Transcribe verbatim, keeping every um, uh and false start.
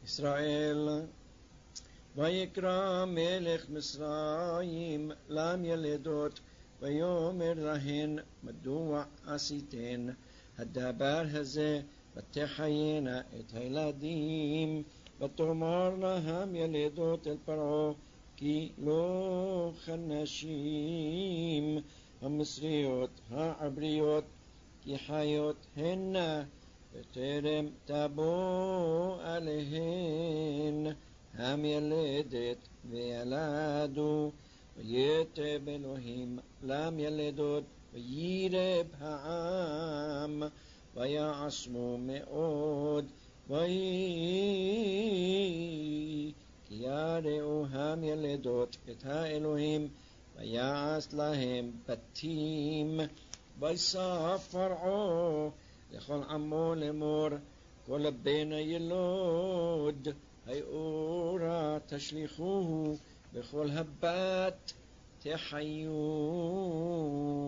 ישראל. ויקרא מלך מצרים לם ילדות ויאמר להן מדוע עשיתן הדבר הזה ותחיינה את הילדים ותאמר להם ילדות אל פרעה כי לא כנשים המצריות העבריות כי חיות הנה בטרם תבוא עליהן המילדת וילדו ויתב אלוהים לם ילדות וירב העם ויעצמו מאוד ויהי כי יראו המילדות את האלוהים ויעש להם בתים וישא פרעה לכל עמו לאמור כל בן הילוד היאורה תשליכוהו בכל הבת תחיו.